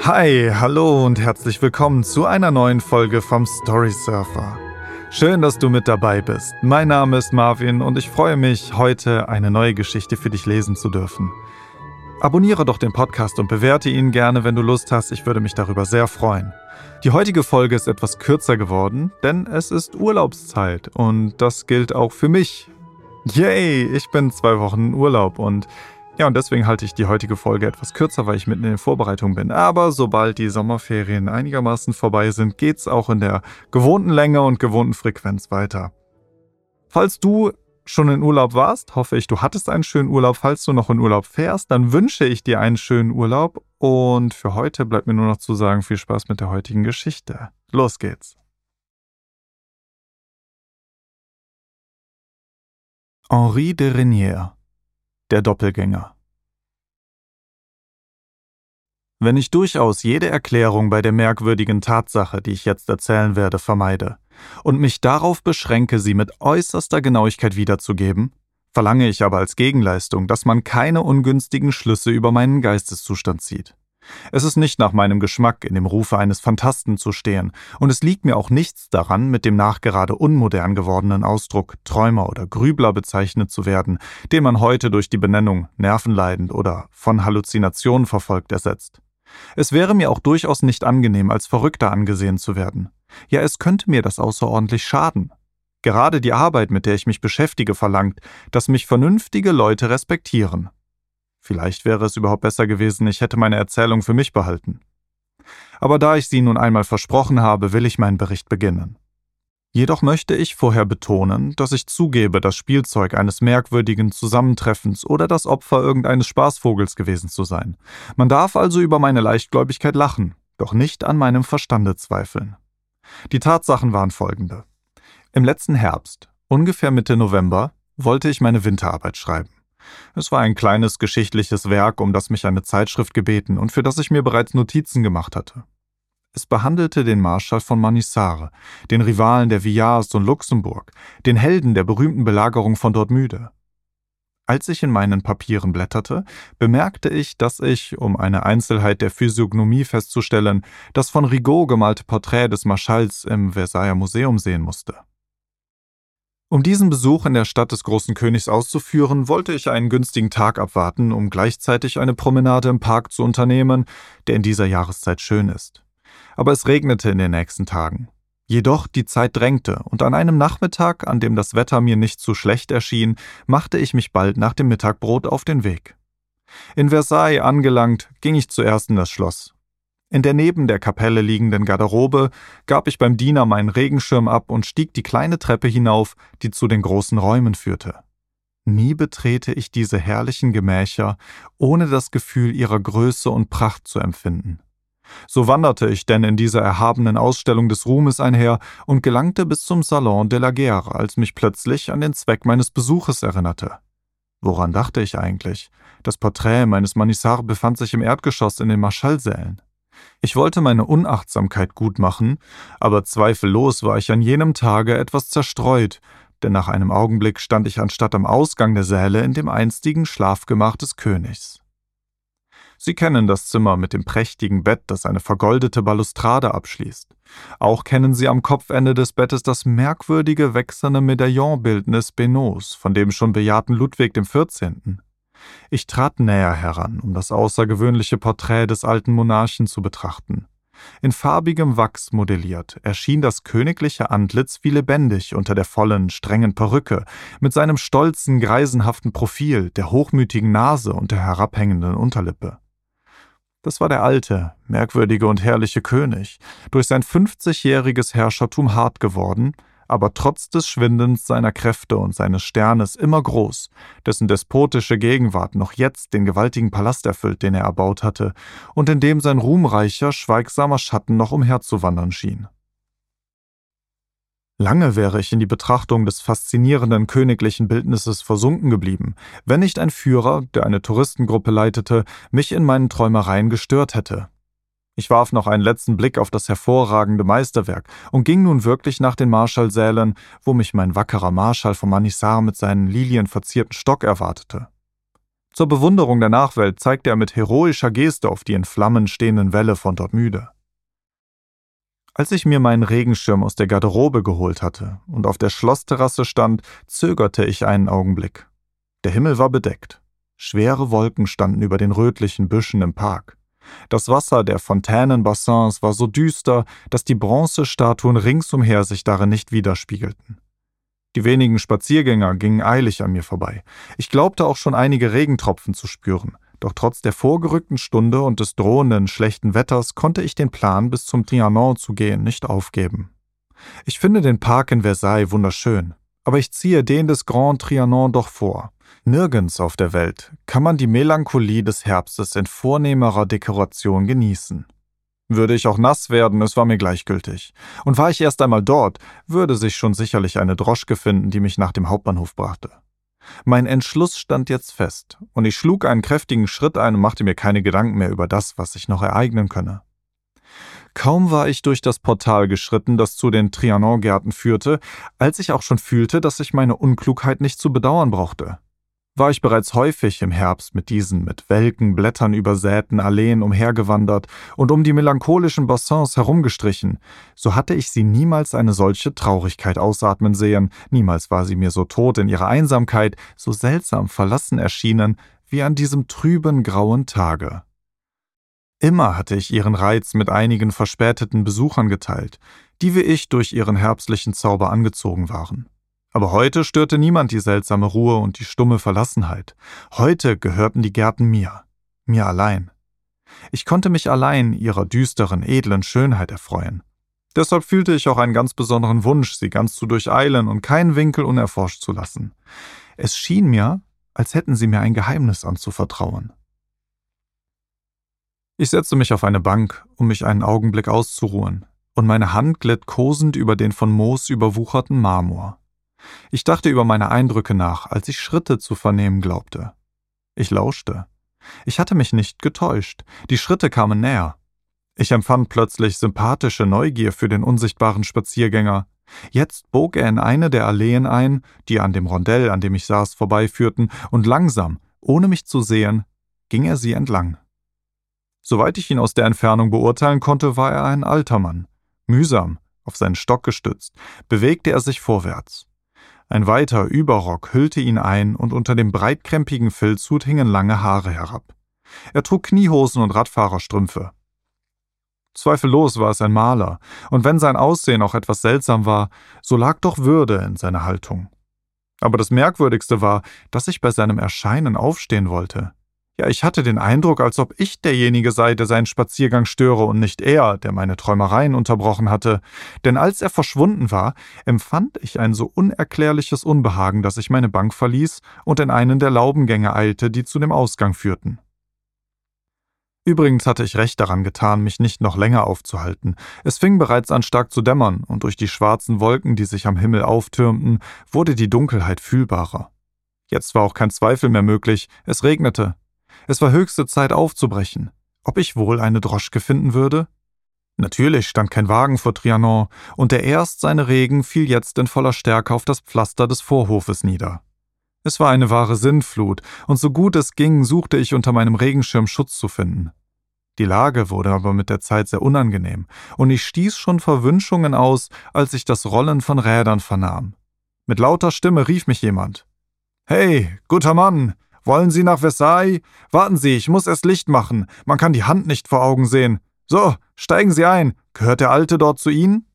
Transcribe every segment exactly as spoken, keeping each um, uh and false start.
Hi, hallo und herzlich willkommen zu einer neuen Folge vom Story Surfer. Schön, dass du mit dabei bist. Mein Name ist Marvin und ich freue mich, heute eine neue Geschichte für dich lesen zu dürfen. Abonniere doch den Podcast und bewerte ihn gerne, wenn du Lust hast. Ich würde mich darüber sehr freuen. Die heutige Folge ist etwas kürzer geworden, denn es ist Urlaubszeit und das gilt auch für mich. Yay, ich bin zwei Wochen in Urlaub und ja, und deswegen halte ich die heutige Folge etwas kürzer, weil ich mitten in den Vorbereitungen bin. Aber sobald die Sommerferien einigermaßen vorbei sind, geht's auch in der gewohnten Länge und gewohnten Frequenz weiter. Falls du schon in Urlaub warst, hoffe ich, du hattest einen schönen Urlaub. Falls du noch in Urlaub fährst, dann wünsche ich dir einen schönen Urlaub. Und für heute bleibt mir nur noch zu sagen, viel Spaß mit der heutigen Geschichte. Los geht's. Henri de Renière, der Doppelgänger. Wenn ich durchaus jede Erklärung bei der merkwürdigen Tatsache, die ich jetzt erzählen werde, vermeide und mich darauf beschränke, sie mit äußerster Genauigkeit wiederzugeben, verlange ich aber als Gegenleistung, dass man keine ungünstigen Schlüsse über meinen Geisteszustand zieht. Es ist nicht nach meinem Geschmack, in dem Rufe eines Phantasten zu stehen, und es liegt mir auch nichts daran, mit dem nachgerade unmodern gewordenen Ausdruck Träumer oder Grübler bezeichnet zu werden, den man heute durch die Benennung nervenleidend oder von Halluzinationen verfolgt ersetzt. Es wäre mir auch durchaus nicht angenehm, als Verrückter angesehen zu werden. Ja, es könnte mir das außerordentlich schaden. Gerade die Arbeit, mit der ich mich beschäftige, verlangt, dass mich vernünftige Leute respektieren. Vielleicht wäre es überhaupt besser gewesen, ich hätte meine Erzählung für mich behalten. Aber da ich sie nun einmal versprochen habe, will ich meinen Bericht beginnen. Jedoch möchte ich vorher betonen, dass ich zugebe, das Spielzeug eines merkwürdigen Zusammentreffens oder das Opfer irgendeines Spaßvogels gewesen zu sein. Man darf also über meine Leichtgläubigkeit lachen, doch nicht an meinem Verstande zweifeln. Die Tatsachen waren folgende. Im letzten Herbst, ungefähr Mitte November, wollte ich meine Winterarbeit schreiben. Es war ein kleines geschichtliches Werk, um das mich eine Zeitschrift gebeten und für das ich mir bereits Notizen gemacht hatte. Es behandelte den Marschall von Manissare, den Rivalen der Villars und Luxemburg, den Helden der berühmten Belagerung von Dortmüde. Als ich in meinen Papieren blätterte, bemerkte ich, dass ich, um eine Einzelheit der Physiognomie festzustellen, das von Rigaud gemalte Porträt des Marschalls im Versailler Museum sehen musste. Um diesen Besuch in der Stadt des großen Königs auszuführen, wollte ich einen günstigen Tag abwarten, um gleichzeitig eine Promenade im Park zu unternehmen, der in dieser Jahreszeit schön ist. Aber es regnete in den nächsten Tagen. Jedoch die Zeit drängte, und an einem Nachmittag, an dem das Wetter mir nicht zu schlecht erschien, machte ich mich bald nach dem Mittagbrot auf den Weg. In Versailles angelangt, ging ich zuerst in das Schloss. In der neben der Kapelle liegenden Garderobe gab ich beim Diener meinen Regenschirm ab und stieg die kleine Treppe hinauf, die zu den großen Räumen führte. Nie betrete ich diese herrlichen Gemächer, ohne das Gefühl ihrer Größe und Pracht zu empfinden. So wanderte ich denn in dieser erhabenen Ausstellung des Ruhmes einher und gelangte bis zum Salon de la Guerre, als mich plötzlich an den Zweck meines Besuches erinnerte. Woran dachte ich eigentlich? Das Porträt meines Manissare befand sich im Erdgeschoss in den Marschallsälen. Ich wollte meine Unachtsamkeit gutmachen, aber zweifellos war ich an jenem Tage etwas zerstreut, denn nach einem Augenblick stand ich anstatt am Ausgang der Säle in dem einstigen Schlafgemach des Königs. Sie kennen das Zimmer mit dem prächtigen Bett, das eine vergoldete Balustrade abschließt. Auch kennen Sie am Kopfende des Bettes das merkwürdige wechselnde Medaillonbildnis Benots, von dem schon bejahrten Ludwig dem vierzehnten. Ich trat näher heran, um das außergewöhnliche Porträt des alten Monarchen zu betrachten. In farbigem Wachs modelliert, erschien das königliche Antlitz wie lebendig unter der vollen, strengen Perücke, mit seinem stolzen, greisenhaften Profil, der hochmütigen Nase und der herabhängenden Unterlippe. Das war der alte, merkwürdige und herrliche König, durch sein fünfzigjähriges Herrschertum hart geworden, aber trotz des Schwindens seiner Kräfte und seines Sternes immer groß, dessen despotische Gegenwart noch jetzt den gewaltigen Palast erfüllt, den er erbaut hatte, und in dem sein ruhmreicher, schweigsamer Schatten noch umherzuwandern schien. Lange wäre ich in die Betrachtung des faszinierenden königlichen Bildnisses versunken geblieben, wenn nicht ein Führer, der eine Touristengruppe leitete, mich in meinen Träumereien gestört hätte. Ich warf noch einen letzten Blick auf das hervorragende Meisterwerk und ging nun wirklich nach den Marschallsälen, wo mich mein wackerer Marschall von Manissare mit seinem lilienverzierten Stock erwartete. Zur Bewunderung der Nachwelt zeigte er mit heroischer Geste auf die in Flammen stehenden Wälle von Dortmüde. Als ich mir meinen Regenschirm aus der Garderobe geholt hatte und auf der Schlossterrasse stand, zögerte ich einen Augenblick. Der Himmel war bedeckt. Schwere Wolken standen über den rötlichen Büschen im Park. Das Wasser der Fontänenbassins war so düster, dass die Bronzestatuen ringsumher sich darin nicht widerspiegelten. Die wenigen Spaziergänger gingen eilig an mir vorbei. Ich glaubte auch schon einige Regentropfen zu spüren, doch trotz der vorgerückten Stunde und des drohenden schlechten Wetters konnte ich den Plan, bis zum Trianon zu gehen, nicht aufgeben. Ich finde den Park in Versailles wunderschön, aber ich ziehe den des Grand Trianon doch vor. Nirgends auf der Welt kann man die Melancholie des Herbstes in vornehmerer Dekoration genießen. Würde ich auch nass werden, es war mir gleichgültig. Und war ich erst einmal dort, würde sich schon sicherlich eine Droschke finden, die mich nach dem Hauptbahnhof brachte. Mein Entschluss stand jetzt fest, und ich schlug einen kräftigen Schritt ein und machte mir keine Gedanken mehr über das, was sich noch ereignen könne. Kaum war ich durch das Portal geschritten, das zu den Trianon-Gärten führte, als ich auch schon fühlte, dass ich meine Unklugheit nicht zu bedauern brauchte. War ich bereits häufig im Herbst mit diesen mit welken Blättern übersäten Alleen umhergewandert und um die melancholischen Bassins herumgestrichen, so hatte ich sie niemals eine solche Traurigkeit ausatmen sehen, niemals war sie mir so tot in ihrer Einsamkeit, so seltsam verlassen erschienen, wie an diesem trüben, grauen Tage. Immer hatte ich ihren Reiz mit einigen verspäteten Besuchern geteilt, die wie ich durch ihren herbstlichen Zauber angezogen waren. Aber heute störte niemand die seltsame Ruhe und die stumme Verlassenheit. Heute gehörten die Gärten mir, mir allein. Ich konnte mich allein ihrer düsteren, edlen Schönheit erfreuen. Deshalb fühlte ich auch einen ganz besonderen Wunsch, sie ganz zu durcheilen und keinen Winkel unerforscht zu lassen. Es schien mir, als hätten sie mir ein Geheimnis anzuvertrauen. Ich setzte mich auf eine Bank, um mich einen Augenblick auszuruhen, und meine Hand glitt kosend über den von Moos überwucherten Marmor. Ich dachte über meine Eindrücke nach, als ich Schritte zu vernehmen glaubte. Ich lauschte. Ich hatte mich nicht getäuscht. Die Schritte kamen näher. Ich empfand plötzlich sympathische Neugier für den unsichtbaren Spaziergänger. Jetzt bog er in eine der Alleen ein, die an dem Rondell, an dem ich saß, vorbeiführten, und langsam, ohne mich zu sehen, ging er sie entlang. Soweit ich ihn aus der Entfernung beurteilen konnte, war er ein alter Mann. Mühsam, auf seinen Stock gestützt, bewegte er sich vorwärts. Ein weiter Überrock hüllte ihn ein und unter dem breitkrempigen Filzhut hingen lange Haare herab. Er trug Kniehosen und Radfahrerstrümpfe. Zweifellos war es ein Maler, und wenn sein Aussehen auch etwas seltsam war, so lag doch Würde in seiner Haltung. Aber das Merkwürdigste war, dass ich bei seinem Erscheinen aufstehen wollte. Ja, ich hatte den Eindruck, als ob ich derjenige sei, der seinen Spaziergang störe und nicht er, der meine Träumereien unterbrochen hatte. Denn als er verschwunden war, empfand ich ein so unerklärliches Unbehagen, dass ich meine Bank verließ und in einen der Laubengänge eilte, die zu dem Ausgang führten. Übrigens hatte ich recht daran getan, mich nicht noch länger aufzuhalten. Es fing bereits an stark zu dämmern, und durch die schwarzen Wolken, die sich am Himmel auftürmten, wurde die Dunkelheit fühlbarer. Jetzt war auch kein Zweifel mehr möglich, es regnete. Es war höchste Zeit aufzubrechen. Ob ich wohl eine Droschke finden würde? Natürlich stand kein Wagen vor Trianon, und der erst seine Regen fiel jetzt in voller Stärke auf das Pflaster des Vorhofes nieder. Es war eine wahre Sintflut, und so gut es ging, suchte ich unter meinem Regenschirm Schutz zu finden. Die Lage wurde aber mit der Zeit sehr unangenehm, und ich stieß schon Verwünschungen aus, als ich das Rollen von Rädern vernahm. Mit lauter Stimme rief mich jemand. »Hey, guter Mann! Wollen Sie nach Versailles? Warten Sie, ich muss erst Licht machen. Man kann die Hand nicht vor Augen sehen. So, steigen Sie ein. Gehört der Alte dort zu Ihnen?«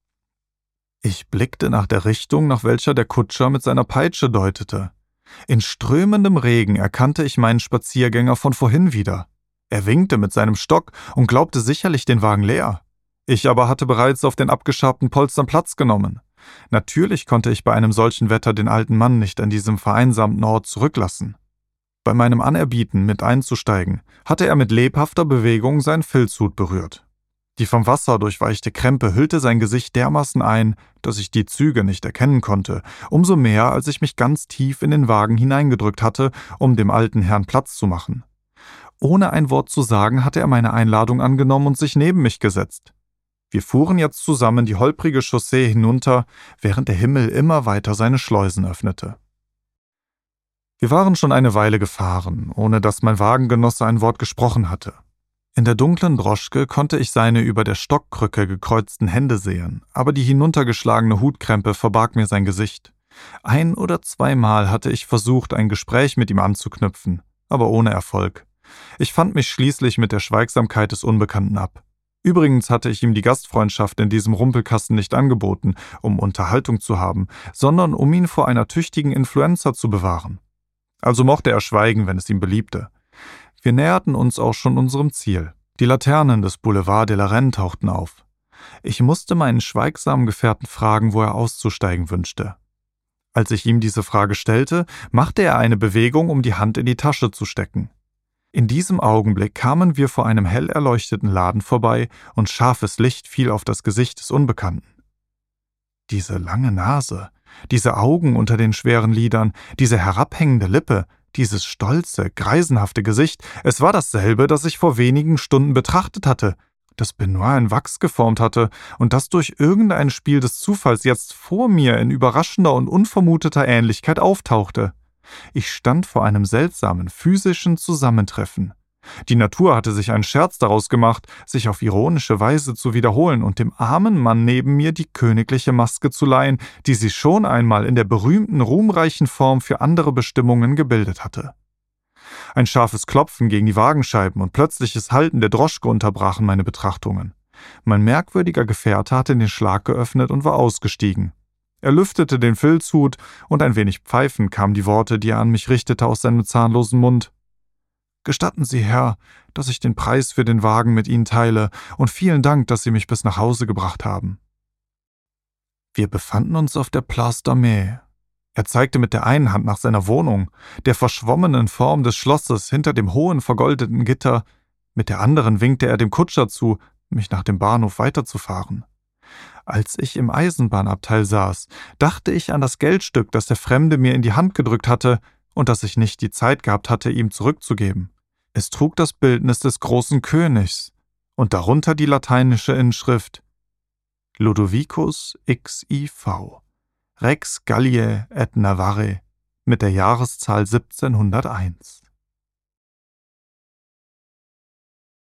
Ich blickte nach der Richtung, nach welcher der Kutscher mit seiner Peitsche deutete. In strömendem Regen erkannte ich meinen Spaziergänger von vorhin wieder. Er winkte mit seinem Stock und glaubte sicherlich den Wagen leer. Ich aber hatte bereits auf den abgeschabten Polstern Platz genommen. Natürlich konnte ich bei einem solchen Wetter den alten Mann nicht an diesem vereinsamten Ort zurücklassen. Bei meinem Anerbieten, mit einzusteigen, hatte er mit lebhafter Bewegung seinen Filzhut berührt. Die vom Wasser durchweichte Krempe hüllte sein Gesicht dermaßen ein, dass ich die Züge nicht erkennen konnte, umso mehr, als ich mich ganz tief in den Wagen hineingedrückt hatte, um dem alten Herrn Platz zu machen. Ohne ein Wort zu sagen, hatte er meine Einladung angenommen und sich neben mich gesetzt. Wir fuhren jetzt zusammen die holprige Chaussee hinunter, während der Himmel immer weiter seine Schleusen öffnete. Wir waren schon eine Weile gefahren, ohne dass mein Wagengenosse ein Wort gesprochen hatte. In der dunklen Droschke konnte ich seine über der Stockkrücke gekreuzten Hände sehen, aber die hinuntergeschlagene Hutkrempe verbarg mir sein Gesicht. Ein- oder zweimal hatte ich versucht, ein Gespräch mit ihm anzuknüpfen, aber ohne Erfolg. Ich fand mich schließlich mit der Schweigsamkeit des Unbekannten ab. Übrigens hatte ich ihm die Gastfreundschaft in diesem Rumpelkasten nicht angeboten, um Unterhaltung zu haben, sondern um ihn vor einer tüchtigen Influenza zu bewahren. Also mochte er schweigen, wenn es ihm beliebte. Wir näherten uns auch schon unserem Ziel. Die Laternen des Boulevard de la Reine tauchten auf. Ich musste meinen schweigsamen Gefährten fragen, wo er auszusteigen wünschte. Als ich ihm diese Frage stellte, machte er eine Bewegung, um die Hand in die Tasche zu stecken. In diesem Augenblick kamen wir vor einem hell erleuchteten Laden vorbei und scharfes Licht fiel auf das Gesicht des Unbekannten. Diese lange Nase, diese Augen unter den schweren Lidern, diese herabhängende Lippe, dieses stolze, greisenhafte Gesicht, es war dasselbe, das ich vor wenigen Stunden betrachtet hatte, das Benoit in Wachs geformt hatte und das durch irgendein Spiel des Zufalls jetzt vor mir in überraschender und unvermuteter Ähnlichkeit auftauchte. Ich stand vor einem seltsamen, physischen Zusammentreffen. Die Natur hatte sich einen Scherz daraus gemacht, sich auf ironische Weise zu wiederholen und dem armen Mann neben mir die königliche Maske zu leihen, die sie schon einmal in der berühmten, ruhmreichen Form für andere Bestimmungen gebildet hatte. Ein scharfes Klopfen gegen die Wagenscheiben und plötzliches Halten der Droschke unterbrachen meine Betrachtungen. Mein merkwürdiger Gefährte hatte den Schlag geöffnet und war ausgestiegen. Er lüftete den Filzhut, und ein wenig pfeifend kamen die Worte, die er an mich richtete, aus seinem zahnlosen Mund. »Gestatten Sie, Herr, dass ich den Preis für den Wagen mit Ihnen teile, und vielen Dank, dass Sie mich bis nach Hause gebracht haben.« Wir befanden uns auf der Place d'Armée. Er zeigte mit der einen Hand nach seiner Wohnung, der verschwommenen Form des Schlosses hinter dem hohen, vergoldeten Gitter, mit der anderen winkte er dem Kutscher zu, mich nach dem Bahnhof weiterzufahren. Als ich im Eisenbahnabteil saß, dachte ich an das Geldstück, das der Fremde mir in die Hand gedrückt hatte und das ich nicht die Zeit gehabt hatte, ihm zurückzugeben. Es trug das Bildnis des großen Königs und darunter die lateinische Inschrift Ludovicus X I V, Rex Galliae et Navarrae mit der Jahreszahl siebzehnhunderteins.